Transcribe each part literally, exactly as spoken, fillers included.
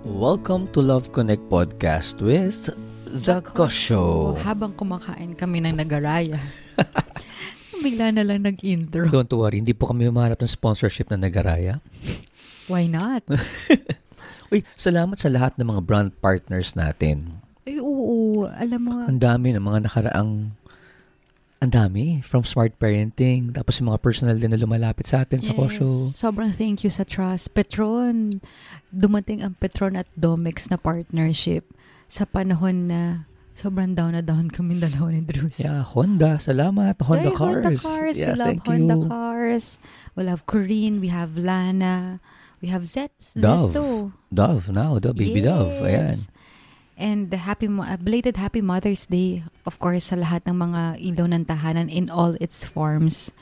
Welcome to Love Connect Podcast with The Kosho. Habang kumakain kami ng nagaraya, bigla na lang nag-intro. Don't worry, hindi po kami humahanap ng sponsorship na nagaraya. Why not? Uy, salamat sa lahat ng mga brand partners natin. Ay, oo, alam mo. Ang dami ng mga nakaraang, ang dami, from Smart Parenting, tapos yung mga personal din na lumalapit sa atin sa Yes, Kosho. sobrang thank you sa trust. Petron, dumating ang Petron at Domex na partnership sa panahon na sobrang down na down kami dalawa ni Drews. Yeah, Honda, salamat. Honda Ay, Cars. Honda Cars. Yeah, we love thank Honda you. Cars. We love Corinne. We have Lana. We have Zet. Dove. Zesto. Dove now, the baby Yes. Dove. Ayan. And the happy, mo- uh, belated Happy Mother's Day, of course, sa lahat ng mga ilaw ng tahanan in all its forms.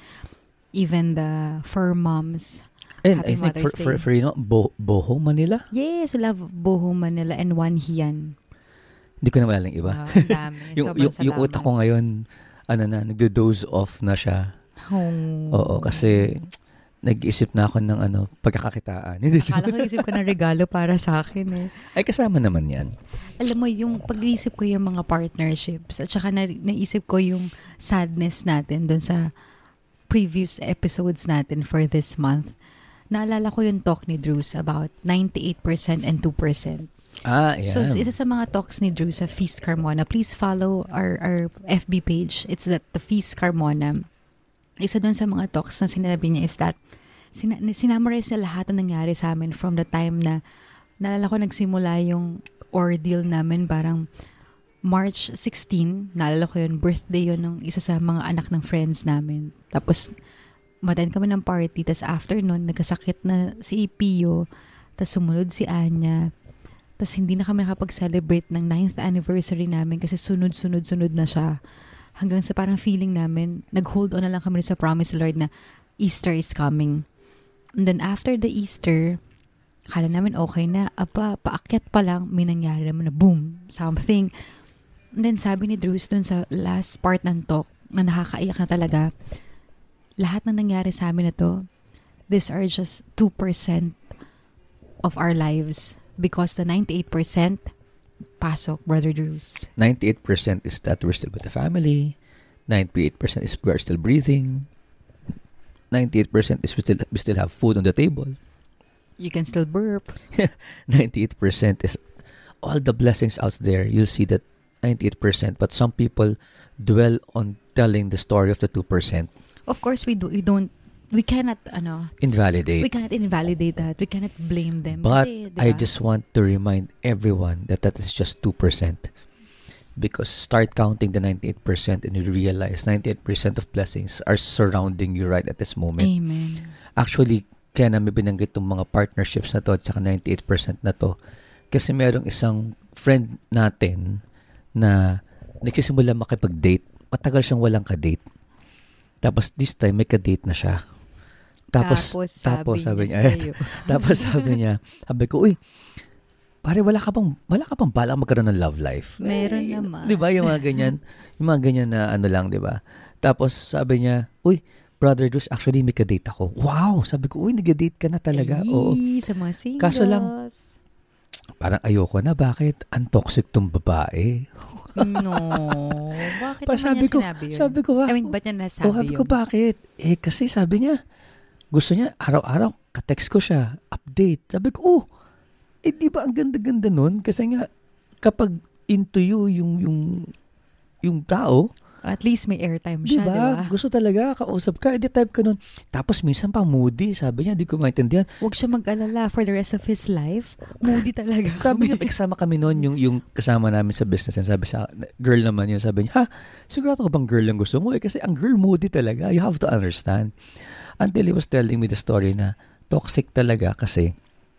Even the fur moms. And I Happy think for, Mother's for, Day. for, you know, Bo- Boho, Manila? Yes, we love Boho Manila and One Hian. Hindi ko na malala yung iba. Wow, ang dami. yung, Sobrang yung, yung salamat. utak ko ngayon, ano na, nagdo-doze off na siya. Oh. Oo, kasi nag-isip na ako ng ano, pagkakakitaan. Hindi siya. Akala ko isip ko ng regalo para sa akin eh. Ay, kasama naman yan. Alam mo, yung pag-iisip ko yung mga partnerships at saka na, naisip ko yung sadness natin dun sa previous episodes natin for this month. Naalala ko yung talk ni Drews about ninety-eight percent and two percent. Ah, yan. So, isa sa mga talks ni Drew sa Feast Carmona, please follow our, our F B page. It's that the Feast Carmona. Isa dun sa mga talks na sinabi niya is that sin- sinamarize na lahat ng nangyari sa amin from the time na naalala ko nagsimula yung ordeal namin parang March sixteenth. Naalala ko yun, birthday yun ng isa sa mga anak ng friends namin. Tapos, matayin kami ng party. Tapos after nun, nagkasakit na si Pio. Tapos sumunod si Anya. Tapos hindi na kami nakapag-celebrate ng ninth anniversary namin kasi sunod-sunod-sunod na siya. Hanggang sa parang feeling namin, nag-hold on na lang kami sa promise Lord na Easter is coming. And then after the Easter, akala namin okay na. Apa, paakyat pa lang, may nangyari naman na boom, something. And then sabi ni Drews dun sa last part ng talk na nakakaiyak na talaga, lahat ng nangyari sa amin na to, these are just two percent of our lives. Because the ninety-eight percent, pasok, Brother Drews. ninety-eight percent is that we're still with the family. ninety-eight percent is we're still breathing. ninety-eight percent is we still, we still have food on the table. You can still burp. ninety-eight percent is all the blessings out there. You'll see that ninety-eight percent. But some people dwell on telling the story of the two percent. Of course, we do. We don't. We cannot. Ano. Invalidate. We cannot invalidate that. We cannot blame them. But Kasi, I diba? just want to remind everyone that that is just two percent. Because start counting the ninety-eight percent and you realize ninety-eight percent of blessings are surrounding you right at this moment. Amen. Actually, kaya namin binanggit itong mga partnerships na to at saka ninety-eight percent na to. Kasi merong isang friend natin na nagsisimula makipag-date. Matagal siyang walang ka-date. Tapos this time, may ka-date na siya. Tapos, tapos sabi, tapos, sabi niya niya, sa'yo. tapos sabi niya, sabi ko, uy, pare, wala ka bang, wala ka bang balak magkaroon ng love life? Meron eh, naman. Di ba, yung mga ganyan, yung mga ganyan na ano lang, di ba? Tapos sabi niya, uy, Brother Drews, actually may ka-date ako. Wow! Sabi ko, uy, nag-date ka na talaga. Ay, Oo. sa mga singles. Kaso lang, parang ayoko na. Bakit? Ang toxic tong babae. No. Bakit Pa, naman sabi niya ko, sinabi yun? sabi ko, I mean, ba't niya nasabi oh, sabi yun? ko, bakit? Eh, kasi sabi niya, gusto niya, araw-araw, ka-text ko siya, update. Sabi ko, oh, eh, di ba ang ganda-ganda nun? Kasi nga, kapag into you yung, yung, yung tao, At least may airtime di siya, di ba? ba? Gusto talaga, kausap ka, edi type ka nun. Tapos minsan pa moody, sabi niya, di ko maintindihan. Huwag siya mag-alala for the rest of his life. Moody talaga. Sabi niya, kasama kami noon, yung, yung kasama namin sa business, and sabi sa, girl naman yun, sabi niya, ha, sigurado ko bang girl lang gusto mo? Eh, kasi ang girl moody talaga. You have to understand. Until he was telling me the story na toxic talaga kasi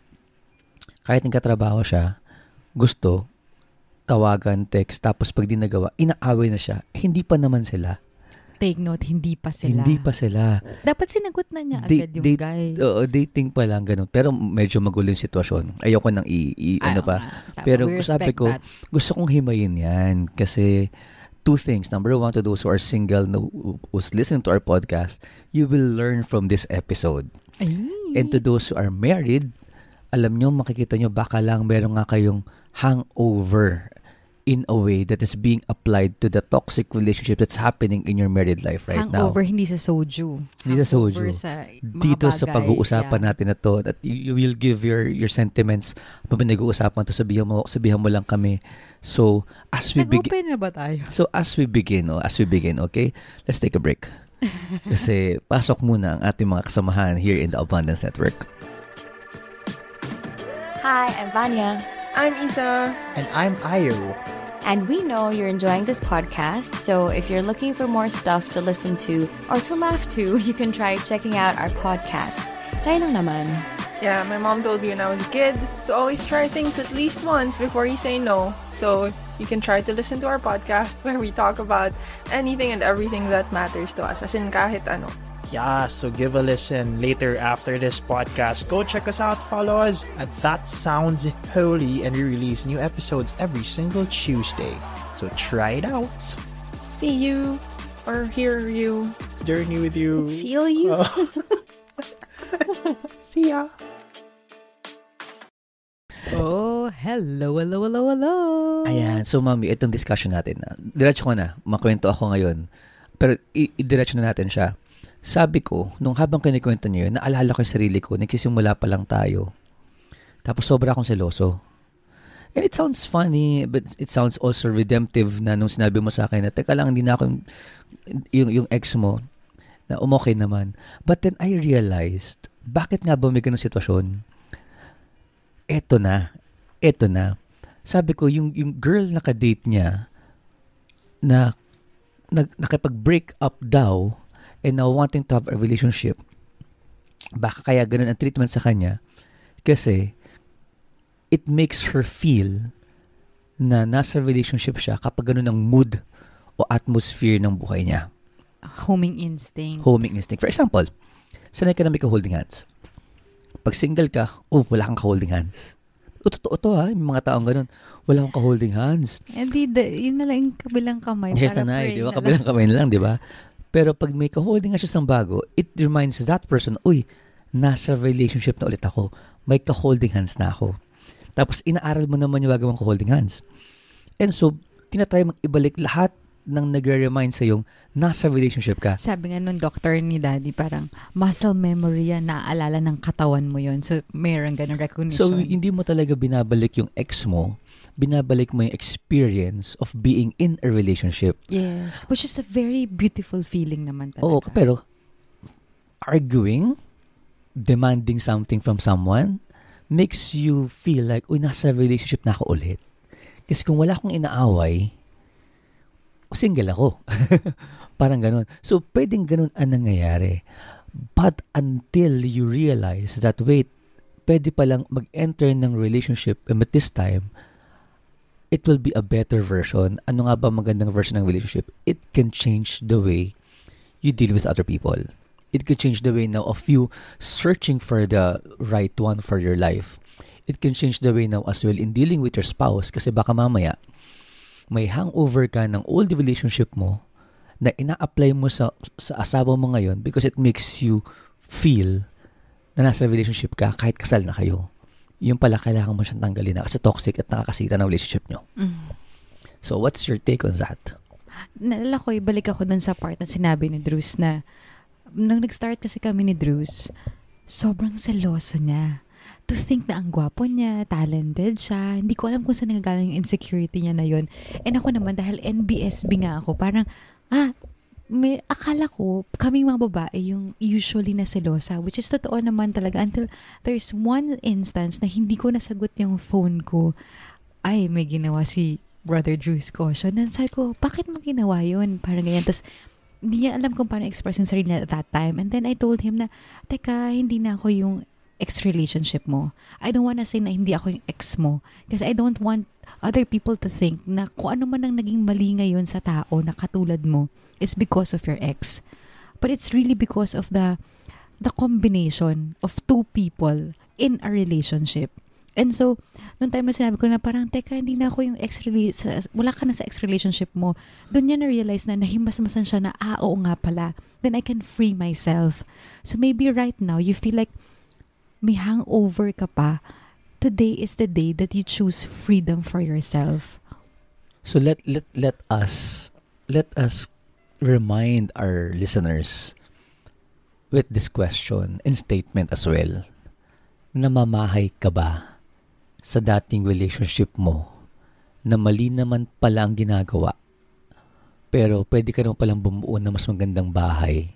kahit nagkatrabaho siya, gusto, tawagan, text, tapos pag di nagawa, inaaway na siya. Hindi pa naman sila. Take note, hindi pa sila. Hindi pa sila. Dapat sinagot na niya Date- agad yung date- guy. Oo, dating pa lang, ganun. Pero medyo magulo yung sitwasyon. Ayoko nang i, i- ano Ayaw pa. nga. Tama, Pero we sabi respect ko, that. gusto kong himayin yan. Kasi two things. Number one, to those who are single, who, who's listening to our podcast, you will learn from this episode. Ay. And to those who are married, alam nyo, makikita nyo, baka lang meron nga kayong hangover in a way that is being applied to the toxic relationship that's happening in your married life right hangover, now. Hangover, hindi sa soju. Hindi sa soju. Sa Dito bagay, sa pag-uusapan yeah. natin na to, that you, you will give your your sentiments pag nag-uusapan to, sabihan mo, sabihan mo lang kami. So, as we begin... Nag-open na ba tayo? So, as we begin, oh, as we begin, okay? Let's take a break. Kasi pasok muna ang ating mga kasamahan here in the Abundance Network. Hi, I'm Vanya. I'm Isa. And I'm Ayo. And we know you're enjoying this podcast, so if you're looking for more stuff to listen to or to laugh to, you can try checking out our podcast. Try lang naman. Yeah, my mom told me when I was a kid to always try things at least once before you say no. So you can try to listen to our podcast where we talk about anything and everything that matters to us, as in kahit ano. Yeah, so give a listen later after this podcast. Go check us out, follow us at That Sounds Holy, and we release new episodes every single Tuesday. So try it out. See you or hear you. Journey with you. Feel you. Oh. See ya. Oh, hello, hello, hello, hello. Ayan, so mami, itong discussion natin. Diretso ko na, makwento ako ngayon. Pero i- i-diretso na natin siya. Sabi ko, nung habang kinikwento niyo yun, naalala ko yung sarili ko, nagsisimula pa lang tayo. Tapos sobra akong seloso. And it sounds funny, but it sounds also redemptive na nung sinabi mo sa akin na, teka lang, hindi na ako yung, yung, yung ex mo, na umokay naman. But then I realized, bakit nga ba may ganung sitwasyon? Eto na, eto na. Sabi ko, yung, yung girl na ka-date niya, na, na nakipag-break up daw, and now wanting to have a relationship, baka kaya ganun ang treatment sa kanya kasi it makes her feel na nasa relationship siya kapag ganun ang mood o atmosphere ng buhay niya. Homing instinct. Homing instinct. For example, sanay ka na may ka-holding hands. Pag single ka, oh, wala kang ka-holding hands. O, totoo to ha, may mga taong ganun. Wala kang ka-holding hands. Hindi, yun na lang yung kabilang kamay. Yes, sanay, di ba? Kabilang kamay na lang, di ba? Pero pag may ka-holding nga siya sa bago, it reminds that person, uy, nasa relationship na ulit ako. May ka-holding hands na ako. Tapos inaaral mo naman yung gagawang ka-holding hands. And so, tinatry mong ibalik lahat ng nagre-remind sa yung nasa relationship ka. Sabi nga nung doctor ni Daddy, parang muscle memory yan, naaalala ng katawan mo yon. So, mayroon ganun recognition. So, hindi mo talaga binabalik yung ex mo, binabalik mo yung experience of being in a relationship. Yes. Which is a very beautiful feeling naman talaga. Oo, pero arguing, demanding something from someone, makes you feel like, uy, nasa relationship na ako ulit. Kasi kung wala akong inaaway, single ako. Parang ganun. So, pwedeng ganun ang nangyayari. But until you realize that, wait, pwede palang mag-enter ng relationship and at this time, it will be a better version. Ano nga ba magandang version ng relationship? It can change the way you deal with other people. It can change the way now of you searching for the right one for your life. It can change the way now as well in dealing with your spouse kasi baka mamaya may hangover ka ng old relationship mo na ina-apply mo sa, sa asawa mo ngayon because it makes you feel na nasa relationship ka kahit kasal na kayo. Yung pala, kailangan mo siyang tanggalin na kasi toxic at nakakasira ng relationship nyo. Mm. So, what's your take on that? Naalala ko, ibalik ako dun sa part na sinabi ni Drews na nang nag-start kasi kami ni Drews, sobrang seloso niya. To think na ang gwapo niya, talented siya, hindi ko alam kung saan nagagaling yung insecurity niya na yun. And ako naman, dahil N B S B nga ako, parang, ah, may, akala ko, kaming mga babae yung usually na selosa, which is totoo naman talaga until there's one instance na hindi ko nasagot yung phone ko. Ay, may ginawa si Brother Drew's caution. And sabi ko, bakit mo ginawa yun? Parang ganyan. Tapos, hindi niya alam kung paano express yung sarili niya at that time. And then I told him na, teka, hindi na ako yung ex-relationship mo. I don't wanna say na hindi ako yung ex mo. Kasi I don't want other people to think na kung ano man ang naging mali ngayon sa tao na katulad mo is because of your ex. But it's really because of the the combination of two people in a relationship. And so, nung time na sinabi ko na parang, teka, hindi na ako yung ex-relationship, wala ka na sa ex-relationship mo, doon niya na-realize na nahimasmasan siya na, ah, oo nga pala. Then I can free myself. So maybe right now, you feel like may hangover ka pa today is the day that you choose freedom for yourself. So let let let us let us remind our listeners with this question and statement as well. Namamahay ka ba sa dating relationship mo na mali naman pala ang ginagawa, pero pwede ka naman palang bumuo na mas magandang bahay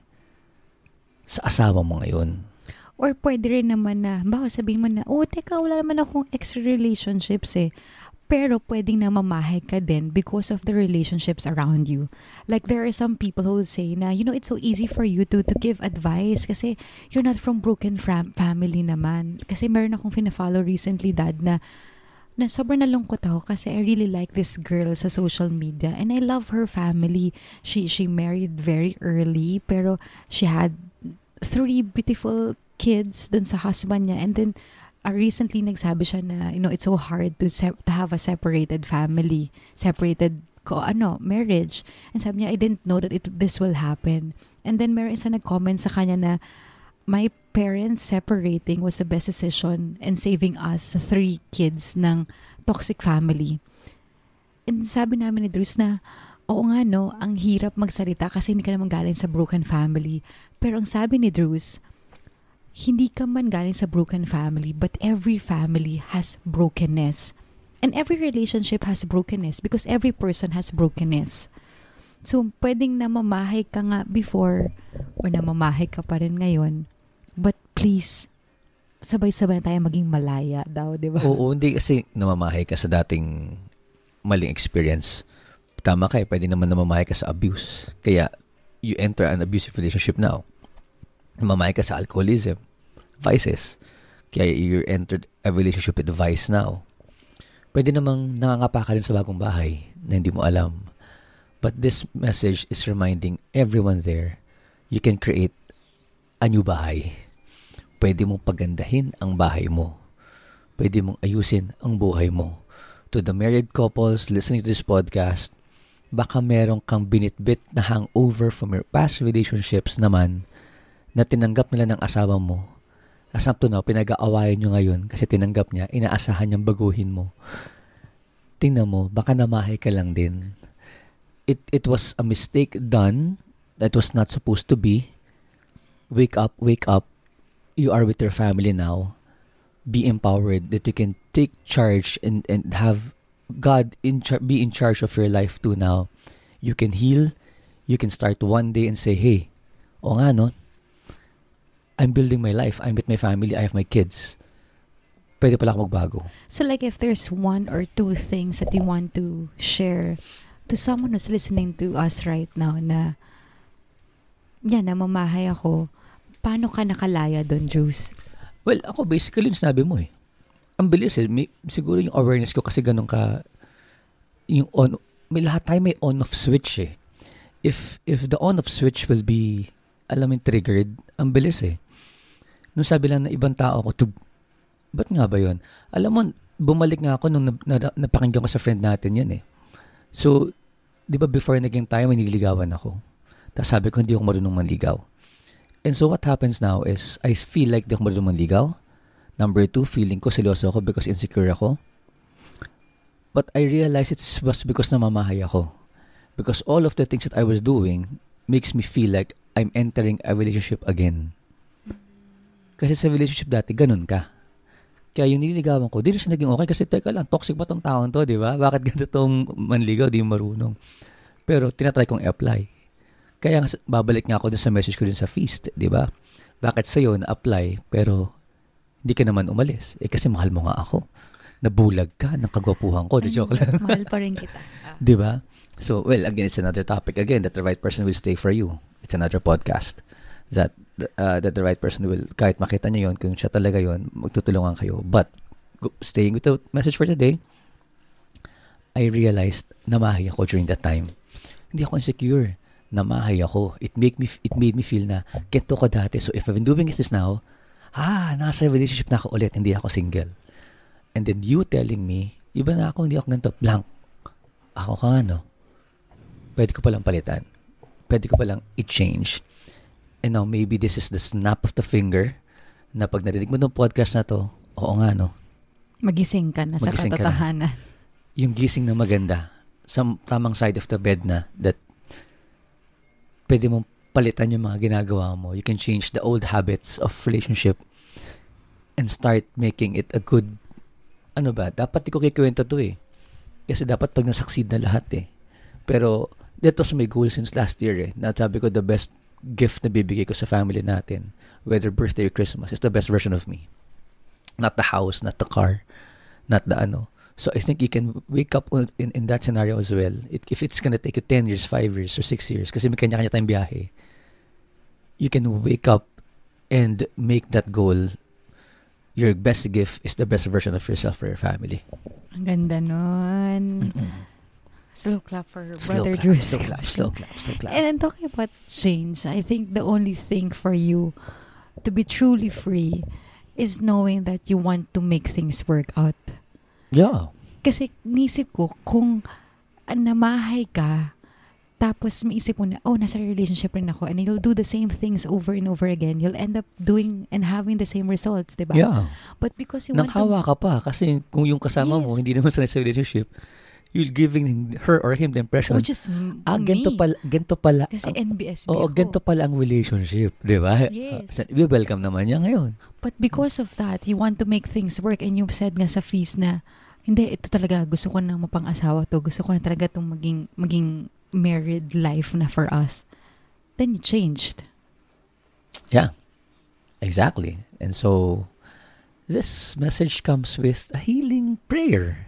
sa asawa mo ngayon? Or pwede rin naman na, baka sabihin mo na, oh, teka, wala naman akong extra relationships eh. Pero pwedeng namamahay ka din because of the relationships around you. Like there are some people who will say na, you know, it's so easy for you to to give advice kasi you're not from broken fam- family naman. Kasi meron akong fina-follow recently, Dad, na na sobrang nalungkot ako kasi I really like this girl sa social media and I love her family. She she married very early pero she had three beautiful kids dun sa husband niya, and then uh, recently nagsabi siya na, you know, it's so hard to se- to have a separated family, separated ko ano marriage, and sabi niya, I didn't know that it this will happen. And then meron isa nag-comment sa kanya na my parents separating was the best decision and saving us three kids ng toxic family. And sabi namin ni Drews na, oo nga no, ang hirap magsalita kasi hindi ka naman galing sa broken family. Pero ang sabi ni Drews, hindi ka man galing sa broken family, but every family has brokenness. And every relationship has brokenness because every person has brokenness. So, pwedeng namamahay ka nga before or namamahay ka pa rin ngayon. But please, sabay-sabay na tayo maging malaya daw, di ba? Oo, hindi kasi namamahay ka sa dating maling experience. Tama ka eh, pwede naman namamahay ka sa abuse. Kaya, you enter an abusive relationship now. Namamahay ka sa alcoholism, vices. Kaya you entered a relationship with vice now. Pwede namang nangangapa ka rin sa bagong bahay na hindi mo alam. But this message is reminding everyone there, you can create a new bahay. Pwede mong pagandahin ang bahay mo. Pwede mong ayusin ang buhay mo. To the married couples listening to this podcast, baka meron kang binitbit na hangover from your past relationships naman na tinanggap nila ng asawa mo. As up to now, pinag-aawayan nyo ngayon kasi tinanggap niya, inaasahan niyang baguhin mo. Tingnan mo, baka namahay ka lang din. It it was a mistake done that was not supposed to be. Wake up, wake up. You are with your family now. Be empowered that you can take charge and, and have God in char- be in charge of your life too now. You can heal. You can start one day and say, hey, o nga no, I'm building my life. I'm with my family. I have my kids. Pwede pala ako magbago. So like if there's one or two things that you want to share to someone who's listening to us right now na yan, namamahay ako, paano ka nakalaya doon, Drews? Well, ako basically yung sinabi mo eh. Ang bilis eh. May, siguro yung awareness ko kasi ganun ka, yung on, may lahat tayo may on-off switch eh. If, if the on-off switch will be, alam mo, triggered, ang bilis eh. Nung sabi lang na ibang tao ako, tub, ba't nga ba yun? Alam mo, bumalik nga ako nung na, na, napakinggan ko sa friend natin yun eh. So, di ba before naging tayo, may nililigawan ako. Tapos sabi ko, hindi ako marunong manligaw. And so what happens now is, I feel like di ako marunong manligaw. Number two, feeling ko seryoso ako because insecure ako. But I realized it was because namamahay ako. Because all of the things that I was doing makes me feel like I'm entering a relationship again. Kasi sa relationship dati, ganun ka. Kaya yung nililigawan ko, di na siya naging okay kasi teka lang, toxic ba tong taon to, di ba? Bakit ganito tong manligaw, di marunong? Pero tinatry kong i-apply. Kaya babalik nga ako dun sa message ko din sa feast, di ba? Bakit sa'yo na-apply, pero hindi ka naman umalis? Eh kasi mahal mo nga ako. Nabulag ka ng kagwapuhan ko. Di joke lang. Mahal pa rin kita. Di ba? So, well, again, it's another topic. Again, that the right person will stay for you. It's another podcast. That uh, that the right person will, kahit makita niya yun, kung siya talaga yun, magtutulungan kayo. But, staying with the message for today, I realized namahay ako during that time. Hindi ako insecure. Namahay ako. It made me it made me feel na kento ko dati. So, if I've been doing this now, ah, nasa relationship na ako ulit, hindi ako single. And then you telling me, iba na ako, hindi ako ganito, blank. Ako ka ano, pwede ko palang palitan. Pwede ko palang i-change. And now, maybe this is the snap of the finger na pag narinig mo ng podcast na to, oo nga no, Magising ka na Magising sa ka na. katotohanan. Yung gising na maganda, sa tamang side of the bed na, that pwede mong palitan yung mga ginagawa mo. You can change the old habits of relationship and start making it a good, ano ba, dapat di ko kikwento to eh. Kasi dapat pag nasucceed na lahat eh. Pero, that was my goal since last year eh. Nasabi ko, the best gift na bibigay ko sa family natin, whether birthday or Christmas, is the best version of me. Not the house, not the car, not the ano. So I think you can wake up in, in that scenario as well. It, if it's gonna take you ten years, five years, or six years, kasi may kanya-kanya tayong biyahe, you can wake up and make that goal. Your best gift is the best version of yourself for your family. Ang ganda nun. Mm-mm. Slow clap for Slow Brother clap, Drew. slow clap, slow clap, slow clap. And then talking about change, I think the only thing for you to be truly free is knowing that you want to make things work out. Yeah. Kasi nisip ko, kung uh, namahay ka, tapos maisip mo na, oh, nasa relationship rin ako, and you'll do the same things over and over again, you'll end up doing and having the same results, diba? Yeah. But because you want Nanghawa to... ka pa kasi kung yung kasama mo Yes. hindi naman sanay sa relationship, you're giving her or him the impression, Which is m- ah, me. ganito pala, ganito pala. Kasi ang- N B S B Oo, ako. ganito pala ang relationship, di ba? Yes. Uh, we welcome naman niya ngayon. But because of that, you want to make things work, and you said nga sa feast na, hindi, ito talaga, gusto ko nang mapang-asawa to, gusto ko na talaga itong maging, maging married life na for us. Then you changed. Yeah, exactly. And so, this message comes with a healing prayer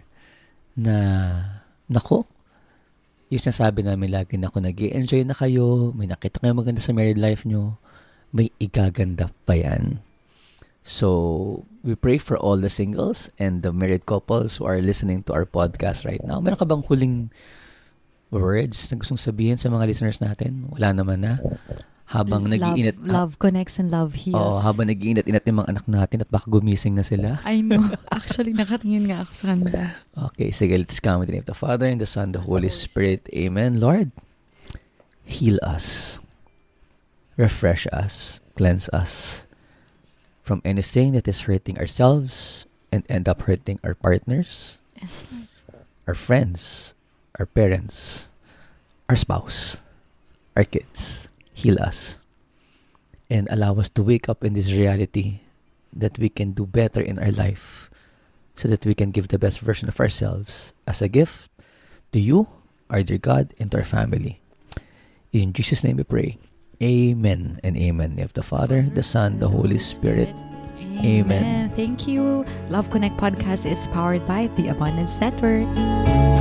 na, nako, yung sinasabi namin lagi na kung nag-i-enjoy na kayo, may nakita kayo maganda sa married life nyo, may igaganda pa yan. So, we pray for all the singles and the married couples who are listening to our podcast right now. Meron ka bang huling words na gustong sabihin sa mga listeners natin? Wala naman na. Habang love, nag-iinit. Love connects and love heals. Oo, habang nag-iinit-init yung mga anak natin at baka gumising na sila. I know. Actually, nakatingin nga ako sa kanila. Okay, sige, let's come with the name of the Father and the Son, the Holy Spirit. Amen. Lord, heal us. Refresh us. Cleanse us from anything that is hurting ourselves and end up hurting our partners, Yes, Lord. our friends, our parents, our spouse, our kids. Heal us and allow us to wake up in this reality that we can do better in our life so that we can give the best version of ourselves as a gift to you, our dear God, and to our family. In Jesus' name we pray. Amen and amen. In the Father, the Son, the Holy Spirit. Amen. Thank you. Love Connect Podcast is powered by the Abundance Network.